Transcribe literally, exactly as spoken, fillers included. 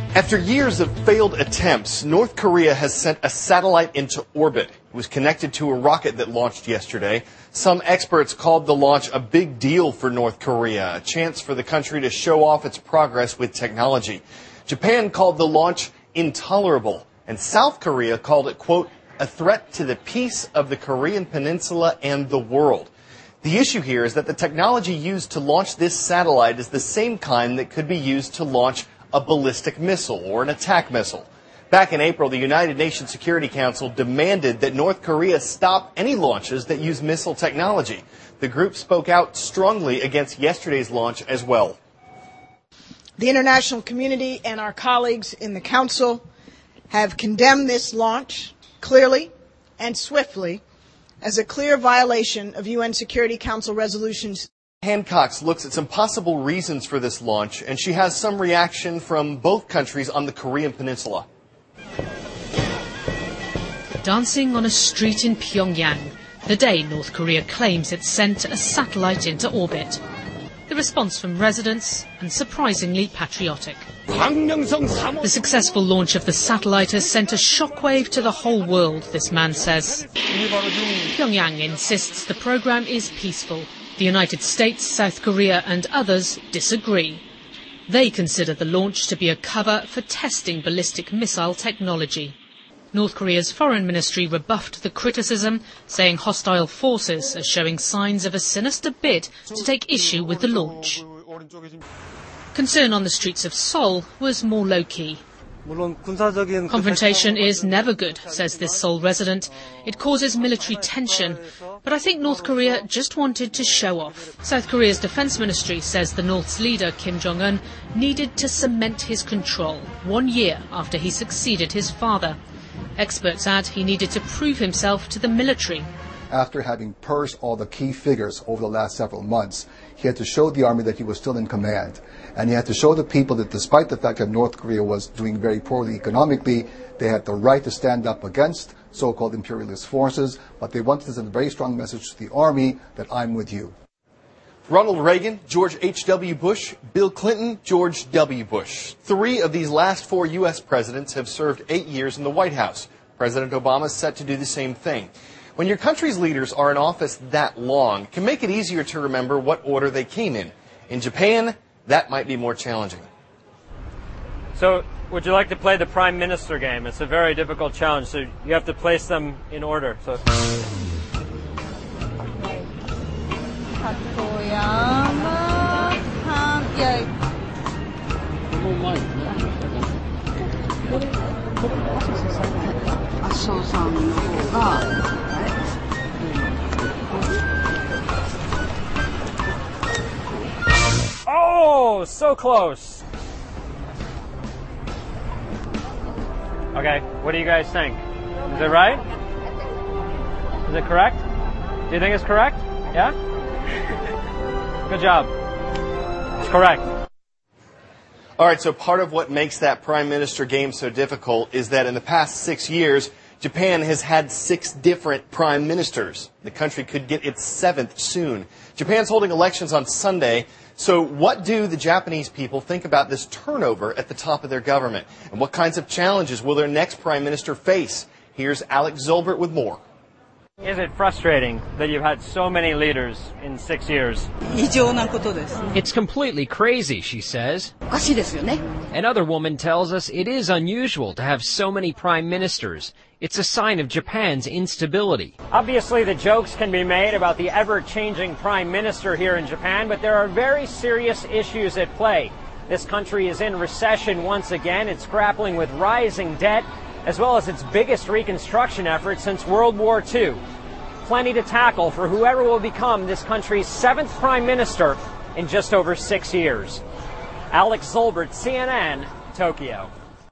After years of failed attempts, North Korea has sent a satellite into orbit. It was connected to a rocket that launched yesterday. Some experts called the launch a big deal for North Korea, a chance for the country to show off its progress with technology. Japan called the launch intolerable, and South Korea called it, quote, a threat to the peace of the Korean peninsula and the world. The issue here is that the technology used to launch this satellite is the same kind that could be used to launch a ballistic missile or an attack missile. Back in April, the United Nations Security Council demanded that North Korea stop any launches that use missile technology. The group spoke out strongly against yesterday's launch as well. The international community and our colleagues in the Council have condemned this launch clearly and swiftly as a clear violation of U N Security Council resolutions. Hancock looks at some possible reasons for this launch, and she has some reaction from both countries on the Korean peninsula. Dancing on a street in Pyongyang, the day North Korea claims it sent a satellite into orbit. The response from residents, and surprisingly patriotic. The successful launch of the satellite has sent a shockwave to the whole world, this man says. Pyongyang insists the program is peaceful. The United States, South Korea and others disagree. They consider the launch to be a cover for testing ballistic missile technology. North Korea's foreign ministry rebuffed the criticism, saying hostile forces are showing signs of a sinister bid to take issue with the launch. Concern on the streets of Seoul was more low-key. Confrontation is never good, says this Seoul resident. It causes military tension. But I think North Korea just wanted to show off. South Korea's defense ministry says the North's leader, Kim Jong-un, needed to cement his control one year after he succeeded his father. Experts add he needed to prove himself to the military. After having purged all the key figures over the last several months, he had to show the army that he was still in command. And he had to show the people that despite the fact that North Korea was doing very poorly economically, they had the right to stand up against so-called imperialist forces, but they wanted to send a very strong message to the army that I'm with you. Ronald Reagan, George H W Bush, Bill Clinton, George W Bush. Three of these last four U S presidents have served eight years in the White House. President Obama is set to do the same thing. When your country's leaders are in office that long, it can make it easier to remember what order they came in. In Japan, that might be more challenging. So, would you like to play the Prime Minister game? It's a very difficult challenge, so you have to place them in order. So. Oh, so close. Okay, what do you guys think? Is it right? Is it correct? Do you think it's correct? Yeah? Good job. It's correct. All right, so part of what makes that Prime Minister game so difficult is that in the past six years, Japan has had six different prime ministers. The country could get its seventh soon. Japan's holding elections on Sunday. So what do the Japanese people think about this turnover at the top of their government? And what kinds of challenges will their next prime minister face? Here's Alex Zolbert with more. Is it frustrating that you've had so many leaders in six years? It's completely crazy, she says. Another woman tells us it is unusual to have so many prime ministers. It's a sign of Japan's instability. Obviously, the jokes can be made about the ever-changing prime minister here in Japan, but there are very serious issues at play. This country is in recession once again. It's grappling with rising debt, as well as its biggest reconstruction effort since World War Two. Plenty to tackle for whoever will become this country's seventh prime minister in just over six years. Alex Zolbert, C N N, Tokyo.